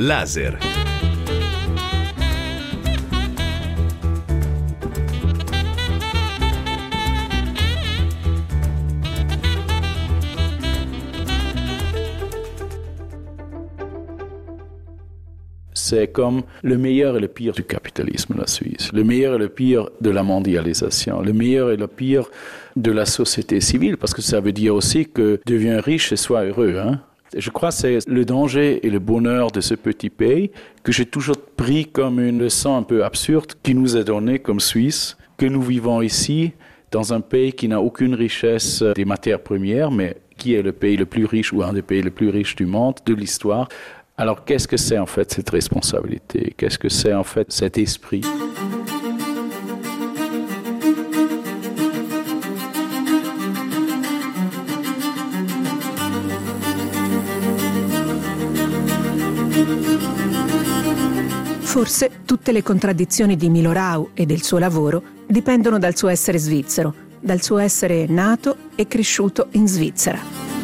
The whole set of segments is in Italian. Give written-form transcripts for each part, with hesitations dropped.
Laser. C'est comme le meilleur et le pire du capitalisme, la Suisse. Le meilleur et le pire de la mondialisation. Le meilleur et le pire de la société civile, parce que ça veut dire aussi que deviens riche et sois heureux. Je crois que c'est le danger et le bonheur de ce petit pays que j'ai toujours pris comme une leçon un peu absurde qui nous est donnée comme Suisse, que nous vivons ici dans un pays qui n'a aucune richesse des matières premières, mais qui est le pays le plus riche ou un des pays les plus riches du monde, de l'histoire. Alors, qu'est-ce que c'est en fait cette responsabilité? Qu'est-ce que c'est en fait cet esprit? Forse tutte le contraddizioni di Milo Rau e del suo lavoro dipendono dal suo essere svizzero, dal suo essere nato e cresciuto in Svizzera.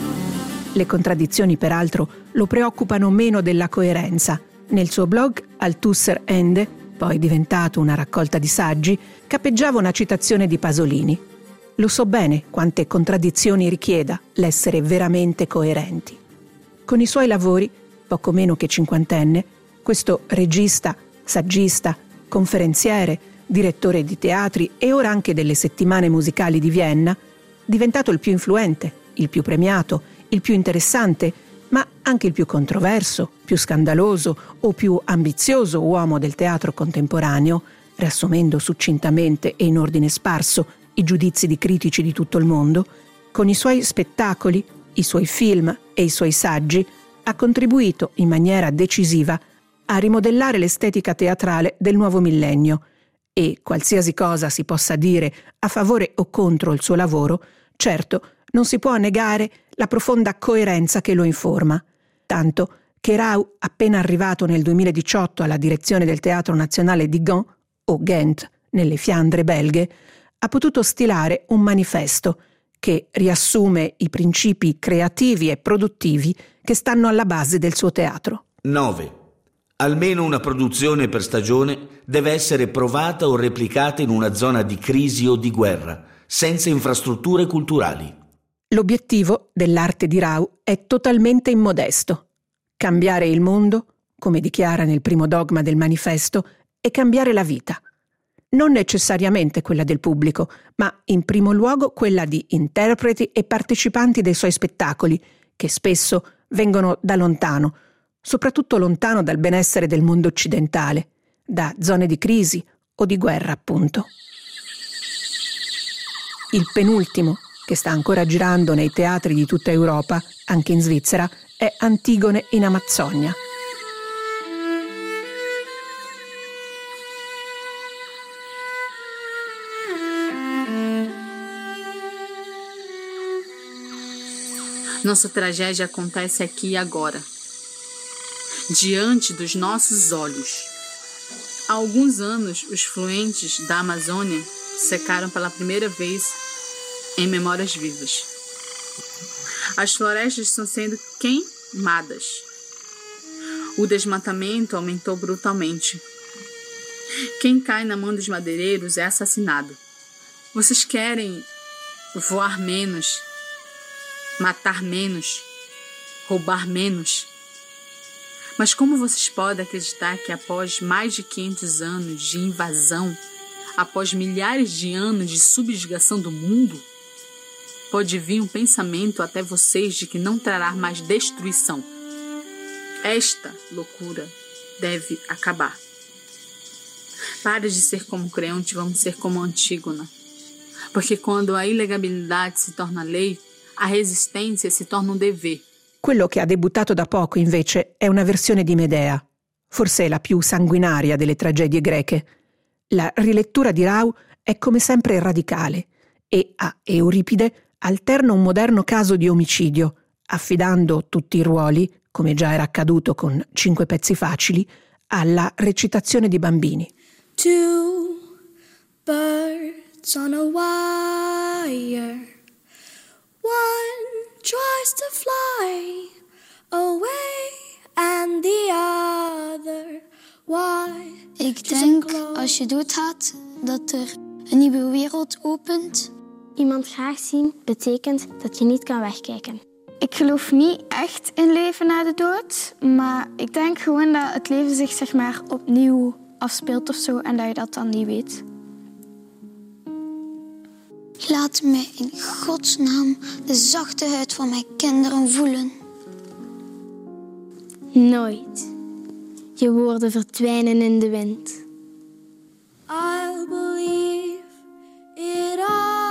Le contraddizioni, peraltro, lo preoccupano meno della coerenza. Nel suo blog Althusser Ende, poi diventato una raccolta di saggi, cappeggiava una citazione di Pasolini. Lo so bene quante contraddizioni richieda l'essere veramente coerenti. Con i suoi lavori, poco meno che cinquantenne, questo regista, saggista, conferenziere, direttore di teatri e ora anche delle settimane musicali di Vienna, diventato il più influente, il più premiato, il più interessante, ma anche il più controverso, più scandaloso o più ambizioso uomo del teatro contemporaneo, riassumendo succintamente e in ordine sparso i giudizi di critici di tutto il mondo, con i suoi spettacoli, i suoi film e i suoi saggi, ha contribuito in maniera decisiva a rimodellare l'estetica teatrale del nuovo millennio e, qualsiasi cosa si possa dire a favore o contro il suo lavoro, certo non si può negare la profonda coerenza che lo informa, tanto che Rau, appena arrivato nel 2018 alla direzione del Teatro Nazionale di Gand, o Ghent, nelle Fiandre belghe, ha potuto stilare un manifesto che riassume i principi creativi e produttivi che stanno alla base del suo teatro. 9. Almeno una produzione per stagione deve essere provata o replicata in una zona di crisi o di guerra, senza infrastrutture culturali. L'obiettivo dell'arte di Rau è totalmente immodesto. Cambiare il mondo, come dichiara nel primo dogma del manifesto, e cambiare la vita. Non necessariamente quella del pubblico, ma in primo luogo quella di interpreti e partecipanti dei suoi spettacoli, che spesso vengono da lontano, soprattutto lontano dal benessere del mondo occidentale, da zone di crisi o di guerra, appunto. Il penultimo, che sta ancora girando nei teatri di tutta Europa, anche in Svizzera, è Antigone in Amazzonia. Nossa tragédia acontece aqui e agora, diante dos nossos olhos. Há alguns anos, os fluentes da Amazônia secaram pela primeira vez em memórias vivas. As florestas estão sendo queimadas. O desmatamento aumentou brutalmente. Quem cai na mão dos madeireiros é assassinado. Vocês querem voar menos, matar menos, roubar menos? Mas como vocês podem acreditar que após mais de 500 anos de invasão, após milhares de anos de subjugação do mundo, pode vir um pensamento até vocês de que não trará mais destruição? Esta loucura deve acabar. Pare de ser como Creonte, vamos ser como Antígona. Porque quando a ilegabilidade se torna lei, a resistência si torna un dever. Quello che ha debuttato da poco, invece, è una versione di Medea, forse la più sanguinaria delle tragedie greche. La rilettura di Rau è come sempre radicale e a Euripide alterna un moderno caso di omicidio, affidando tutti i ruoli, come già era accaduto con 5 pezzi facili, alla recitazione di bambini. Two birds on a wire. One tries to fly away and the Ik denk, als je doodgaat, dat er een nieuwe wereld opent. Iemand graag zien betekent dat je niet kan wegkijken. Ik geloof niet echt in leven na de dood, maar ik denk gewoon dat het leven zich zeg maar opnieuw afspeelt of zo en dat je dat dan niet weet. Laat me in Gods naam de zachte huid van mijn kinderen voelen. Nooit. Je woorden verdwijnen in de wind. I'll believe it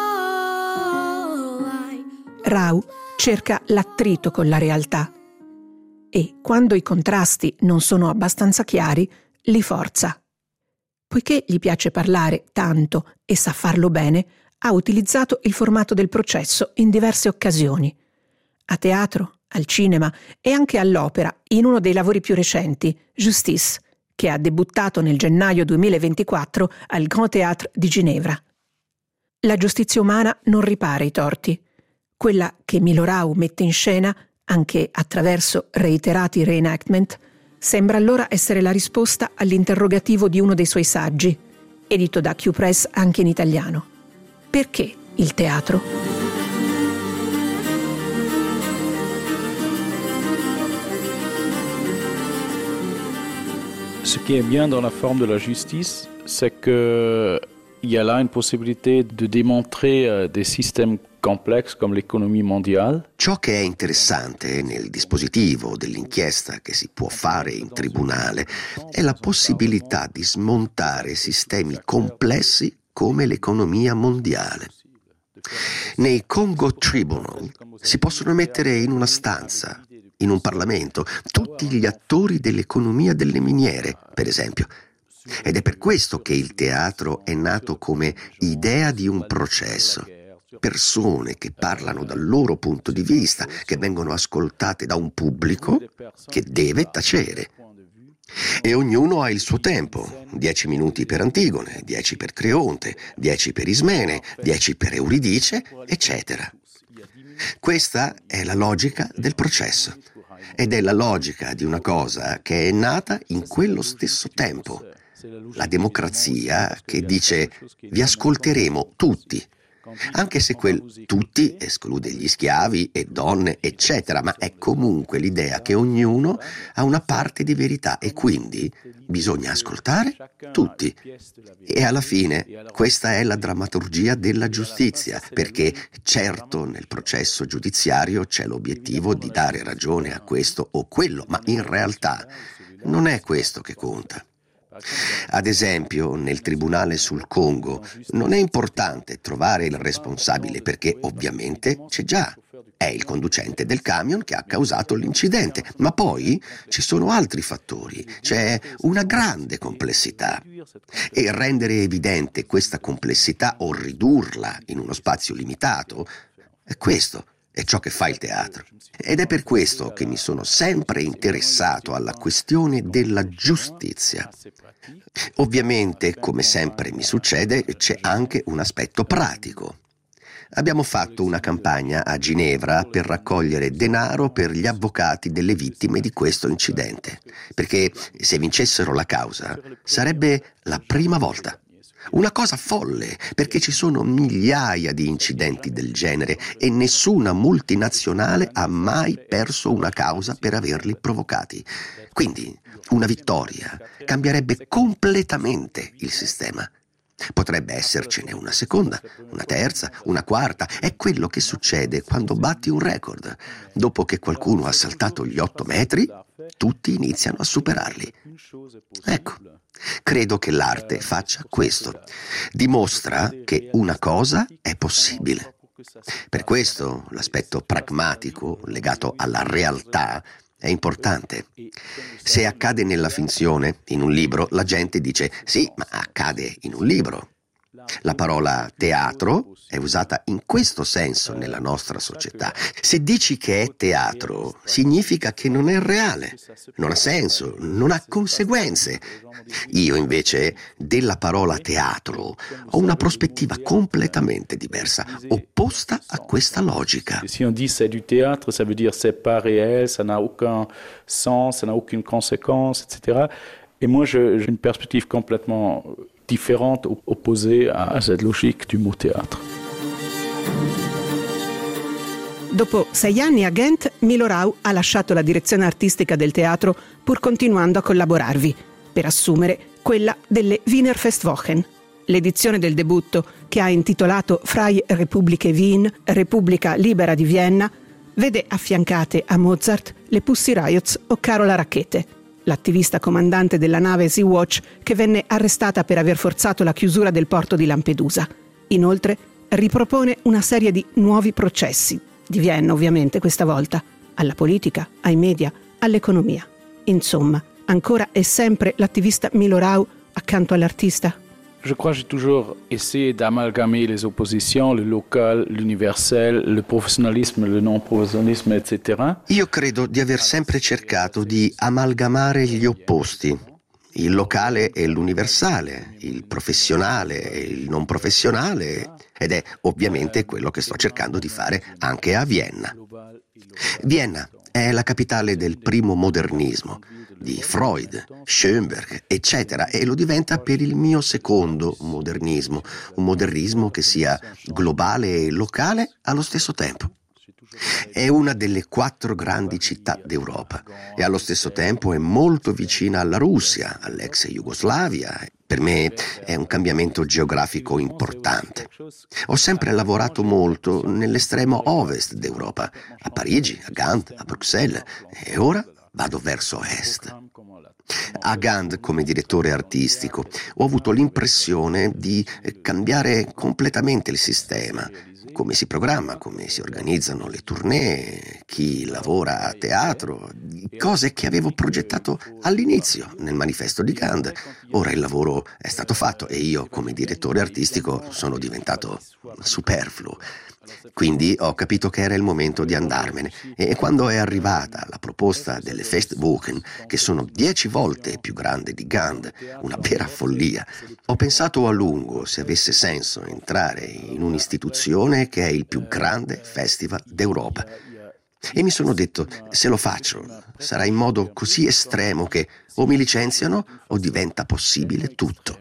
all. Rao cerca l'attrito con la realtà e, quando i contrasti non sono abbastanza chiari, li forza. Poiché gli piace parlare tanto e sa farlo bene, ha utilizzato il formato del processo in diverse occasioni. A teatro, al cinema e anche all'opera, in uno dei lavori più recenti, Justice, che ha debuttato nel gennaio 2024 al Grand Théâtre di Ginevra. La giustizia umana non ripara i torti. Quella che Milorau mette in scena, anche attraverso reiterati reenactment, sembra allora essere la risposta all'interrogativo di uno dei suoi saggi, edito da Q Press anche in italiano. Perché il teatro? Ce qui est bien dans la forme de la justice, c'est qu'il y a là une possibilité de démontrer des systèmes complexes comme l'économie mondiale. Ciò che è interessante nel dispositivo dell'inchiesta che si può fare in tribunale è la possibilità di smontare sistemi complessi come l'economia mondiale. Nei Congo Tribunal si possono mettere in una stanza, in un Parlamento, tutti gli attori dell'economia delle miniere, per esempio. Ed è per questo che il teatro è nato come idea di un processo. Persone che parlano dal loro punto di vista, che vengono ascoltate da un pubblico che deve tacere. E ognuno ha il suo tempo, 10 minuti per Antigone, 10 per Creonte, 10 per Ismene, 10 per Euridice, eccetera. Questa è la logica del processo ed è la logica di una cosa che è nata in quello stesso tempo. La democrazia che dice vi ascolteremo tutti, anche se quel tutti esclude gli schiavi e donne, eccetera, ma è comunque l'idea che ognuno ha una parte di verità e quindi bisogna ascoltare tutti. E alla fine questa è la drammaturgia della giustizia, perché certo nel processo giudiziario c'è l'obiettivo di dare ragione a questo o quello, ma in realtà non è questo che conta. Ad esempio, nel tribunale sul Congo non è importante trovare il responsabile perché ovviamente c'è già. È il conducente del camion che ha causato l'incidente, ma poi ci sono altri fattori, c'è una grande complessità. E rendere evidente questa complessità o ridurla in uno spazio limitato, questo è ciò che fa il teatro. Ed è per questo che mi sono sempre interessato alla questione della giustizia. Ovviamente, come sempre mi succede, c'è anche un aspetto pratico. Abbiamo fatto una campagna a Ginevra per raccogliere denaro per gli avvocati delle vittime di questo incidente, perché se vincessero la causa sarebbe la prima volta. Una cosa folle, perché ci sono migliaia di incidenti del genere e nessuna multinazionale ha mai perso una causa per averli provocati. Quindi una vittoria cambierebbe completamente il sistema. Potrebbe essercene una seconda, una terza, una quarta. È quello che succede quando batti un record. Dopo che qualcuno ha saltato gli 8 metri, tutti iniziano a superarli. Ecco, credo che l'arte faccia questo. Dimostra che una cosa è possibile. Per questo l'aspetto pragmatico legato alla realtà è importante. Se accade nella finzione, in un libro, la gente dice sì, ma accade in un libro. La parola teatro è usata in questo senso nella nostra società. Se dici che è teatro, significa che non è reale, non ha senso, non ha conseguenze. Io invece della parola teatro ho una prospettiva completamente diversa, opposta a questa logica. Si on dit c'est du théâtre, ça veut dire c'est pas réel, ça n'a aucun sens, ça n'a aucune conséquence, etc. Et moi, j'ai une perspective complètement différente, opposée à cette logique du mot théâtre. Dopo 6 anni a Ghent, Milo Rau ha lasciato la direzione artistica del teatro pur continuando a collaborarvi, per assumere quella delle Wiener Festwochen, l'edizione del debutto che ha intitolato Freie Republike Wien, Repubblica Libera di Vienna, vede affiancate a Mozart le Pussy Riots o Carola Rackete, l'attivista comandante della nave Sea-Watch che venne arrestata per aver forzato la chiusura del porto di Lampedusa. Inoltre ripropone una serie di nuovi processi, di Vienna ovviamente questa volta, alla politica, ai media, all'economia. Insomma, ancora e sempre l'attivista Milo Rau accanto all'artista? Je crois que j'ai toujours essayé d'amalgamer les oppositions, le local, l'universel, le professionnalisme, le non-professionnalisme, etc. Io credo di aver sempre cercato di amalgamare gli opposti, il locale e l'universale, il professionale e il non professionale, ed è ovviamente quello che sto cercando di fare anche a Vienna. Vienna è la capitale del primo modernismo, di Freud, Schoenberg, eccetera, e lo diventa per il mio secondo modernismo, un modernismo che sia globale e locale allo stesso tempo. È una delle 4 grandi città d'Europa e allo stesso tempo è molto vicina alla Russia, all'ex Jugoslavia. Per me è un cambiamento geografico importante. Ho sempre lavorato molto nell'estremo ovest d'Europa, a Parigi, a Gand, a Bruxelles, e ora vado verso est. A Gand, come direttore artistico, ho avuto l'impressione di cambiare completamente il sistema, come si programma, come si organizzano le tournée, chi lavora a teatro, cose che avevo progettato all'inizio nel manifesto di Gand. Ora il lavoro è stato fatto e io, come direttore artistico, sono diventato superfluo. Quindi ho capito che era il momento di andarmene e quando è arrivata la proposta delle Festwochen, che sono 10 volte più grande di Gand, una vera follia, ho pensato a lungo se avesse senso entrare in un'istituzione che è il più grande festival d'Europa. E mi sono detto, se lo faccio, sarà in modo così estremo che o mi licenziano o diventa possibile tutto.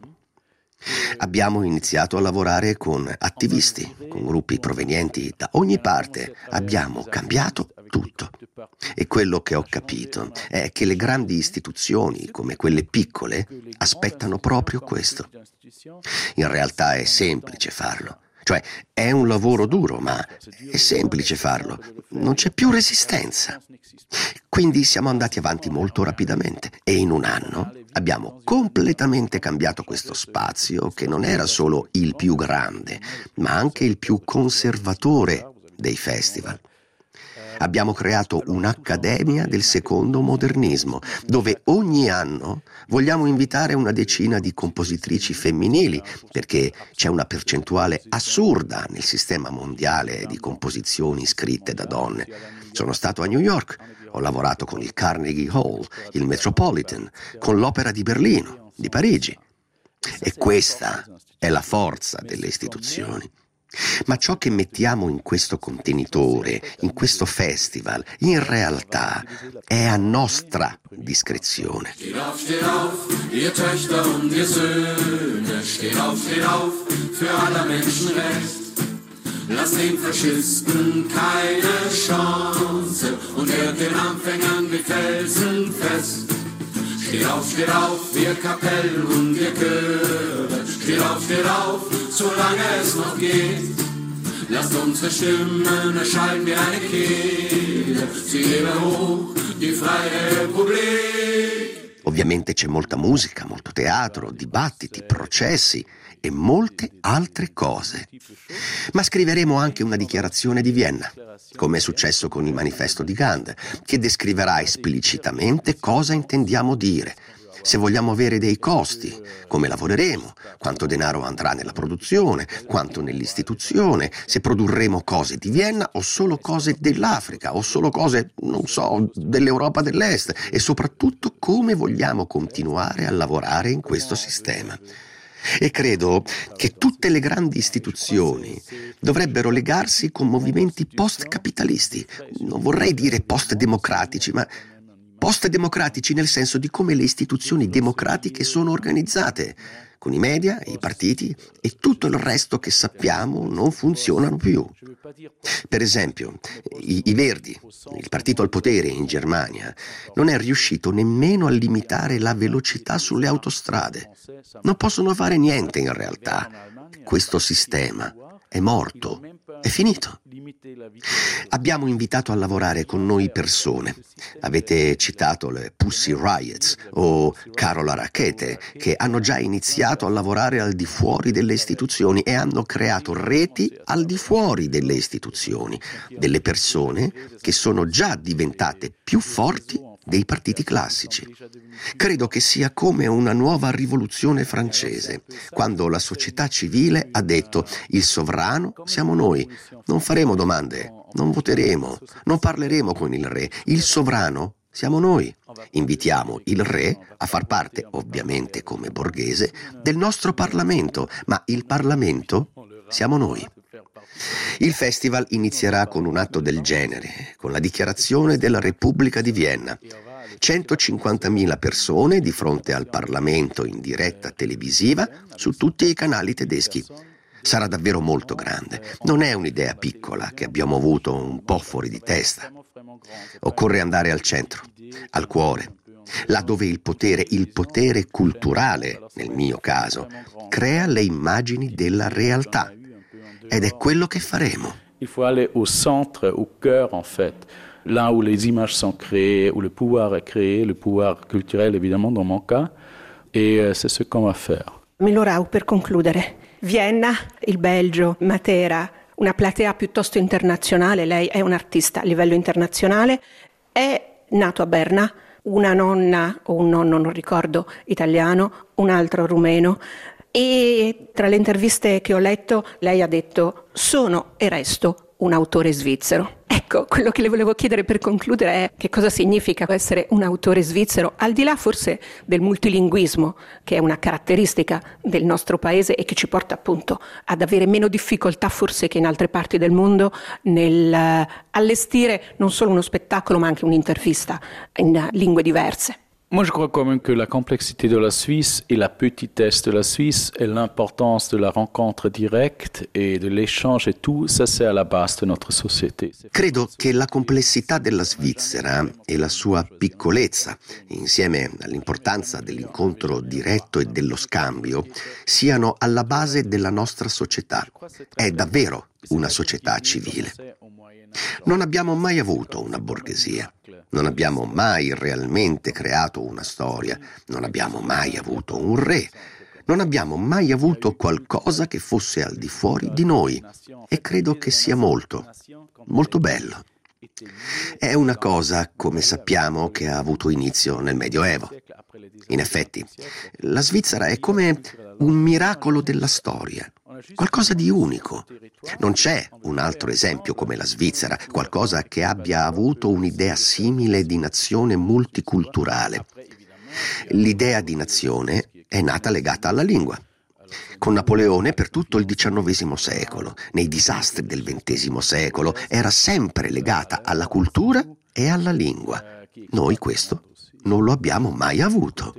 Abbiamo iniziato a lavorare con attivisti, con gruppi provenienti da ogni parte. Abbiamo cambiato tutto. E quello che ho capito è che le grandi istituzioni, come quelle piccole, aspettano proprio questo. In realtà è semplice farlo. Cioè, è un lavoro duro, ma è semplice farlo. Non c'è più resistenza. Quindi siamo andati avanti molto rapidamente e in un anno abbiamo completamente cambiato questo spazio che non era solo il più grande, ma anche il più conservatore dei festival. Abbiamo creato un'accademia del secondo modernismo, dove ogni anno vogliamo invitare una decina di compositrici femminili, perché c'è una percentuale assurda nel sistema mondiale di composizioni scritte da donne. Sono stato a New York, ho lavorato con il Carnegie Hall, il Metropolitan, con l'Opera di Berlino, di Parigi. E questa è la forza delle istituzioni. Ma ciò che mettiamo in questo contenitore, in questo festival, in realtà è a nostra discrezione. Steht auf, ihr Töchter und ihr Söhne, steht auf, für aller Menschenrecht. Lasst den Faschisten keine Chance und hört den Anfängern wie Felsen fest. Steht auf, wir Kapellen und wir Chöre. Steht auf, solange es noch geht. Lasst unsere Stimmen erscheinen wie eine Kehle. Sie hebe hoch, die Freie Republik. Ovviamente c'è molta musica, molto teatro, dibattiti, processi e molte altre cose. Ma scriveremo anche una dichiarazione di Vienna, come è successo con il manifesto di Gand, che descriverà esplicitamente cosa intendiamo dire, se vogliamo avere dei costi, come lavoreremo, quanto denaro andrà nella produzione, quanto nell'istituzione, se produrremo cose di Vienna o solo cose dell'Africa o solo cose, non so, dell'Europa dell'Est e soprattutto come vogliamo continuare a lavorare in questo sistema. E credo che tutte le grandi istituzioni dovrebbero legarsi con movimenti post-capitalisti, non vorrei dire post-democratici, ma Post-democratici nel senso di come le istituzioni democratiche sono organizzate, con i media, i partiti e tutto il resto che sappiamo non funzionano più. Per esempio, i Verdi, il partito al potere in Germania, non è riuscito nemmeno a limitare la velocità sulle autostrade. Non possono fare niente in realtà. Questo sistema è morto, è finito. Abbiamo invitato a lavorare con noi persone. Avete citato le Pussy Riots o Carola Rackete, che hanno già iniziato a lavorare al di fuori delle istituzioni e hanno creato reti al di fuori delle istituzioni, delle persone che sono già diventate più forti dei partiti classici. Credo che sia come una nuova rivoluzione francese, quando la società civile ha detto: il sovrano siamo noi, non faremo domande, non voteremo, non parleremo con il re, il sovrano siamo noi. Invitiamo il re a far parte, ovviamente come borghese, del nostro Parlamento, ma il Parlamento siamo noi. Il festival inizierà con un atto del genere, con la dichiarazione della Repubblica di Vienna. 150.000 persone di fronte al Parlamento in diretta televisiva su tutti i canali tedeschi. Sarà davvero molto grande. Non è un'idea piccola che abbiamo avuto un po' fuori di testa. Occorre andare al centro, al cuore, là dove il potere culturale, nel mio caso, crea le immagini della realtà. Ed è quello che faremo. Il faut aller au centre, au cœur en fait, là où les images sont créées, où le pouvoir est créé, le pouvoir culturel évidemment dans mon cas, et c'est ce qu'on va faire. Milorau, per concludere, Vienna, il Belgio, Matera, una platea piuttosto internazionale, lei è un artista a livello internazionale, è nato a Berna, una nonna o un nonno, non ricordo, italiano, un altro rumeno. E tra le interviste che ho letto lei ha detto: sono e resto un autore svizzero. Ecco, quello che le volevo chiedere per concludere è: che cosa significa essere un autore svizzero, al di là forse del multilinguismo, che è una caratteristica del nostro paese e che ci porta appunto ad avere meno difficoltà forse che in altre parti del mondo nel allestire non solo uno spettacolo ma anche un'intervista in lingue diverse. Moi, je crois quand même que la complexité de la Suisse et la petitesse de la Suisse et l'importance de la rencontre directe et de l'échange et tout, ça c'est à la base de notre société. Credo che la complessità della Svizzera e la sua piccolezza, insieme all'importanza dell'incontro diretto e dello scambio, siano alla base della nostra società. È davvero una società civile. Non abbiamo mai avuto una borghesia. Non abbiamo mai realmente creato una storia, non abbiamo mai avuto un re, non abbiamo mai avuto qualcosa che fosse al di fuori di noi e credo che sia molto, molto bello. È una cosa, come sappiamo, che ha avuto inizio nel Medioevo. In effetti, la Svizzera è come un miracolo della storia, qualcosa di unico. Non c'è un altro esempio come la Svizzera, qualcosa che abbia avuto un'idea simile di nazione multiculturale. L'idea di nazione è nata legata alla lingua. Con Napoleone per tutto il XIX secolo, nei disastri del XX secolo, era sempre legata alla cultura e alla lingua. Noi questo non lo abbiamo mai avuto.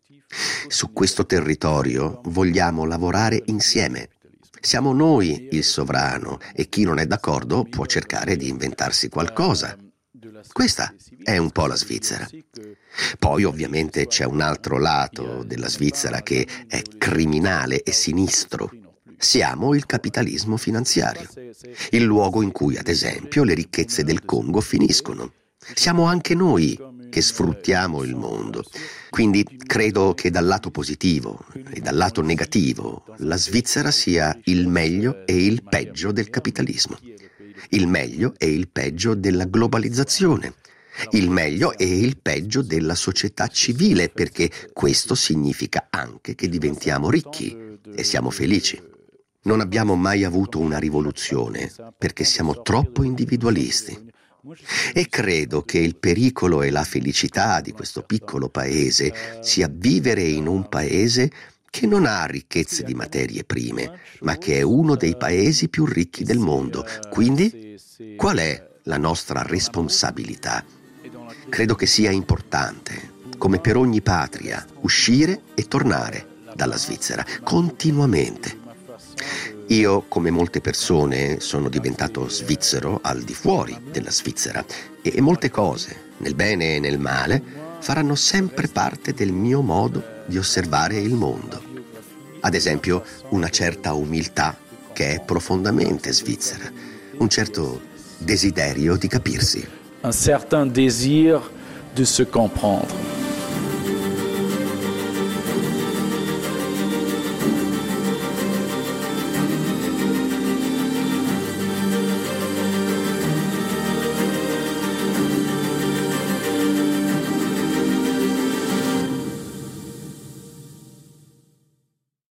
Su questo territorio vogliamo lavorare insieme. Siamo noi il sovrano e chi non è d'accordo può cercare di inventarsi qualcosa. Questa è un po' la Svizzera. Poi ovviamente c'è un altro lato della Svizzera che è criminale e sinistro. Siamo il capitalismo finanziario, il luogo in cui, ad esempio, le ricchezze del Congo finiscono. Siamo anche noi che sfruttiamo il mondo. Quindi credo che dal lato positivo e dal lato negativo la Svizzera sia il meglio e il peggio del capitalismo, il meglio e il peggio della globalizzazione, il meglio e il peggio della società civile, perché questo significa anche che diventiamo ricchi e siamo felici. Non abbiamo mai avuto una rivoluzione perché siamo troppo individualisti. E credo che il pericolo e la felicità di questo piccolo paese sia vivere in un paese che non ha ricchezze di materie prime, ma che è uno dei paesi più ricchi del mondo. Quindi, qual è la nostra responsabilità? Credo che sia importante, come per ogni patria, uscire e tornare dalla Svizzera continuamente. Io, come molte persone, sono diventato svizzero al di fuori della Svizzera e molte cose, nel bene e nel male, faranno sempre parte del mio modo di osservare il mondo. Ad esempio, una certa umiltà che è profondamente svizzera, un certo desiderio di capirsi. Un certain désir de se comprendre.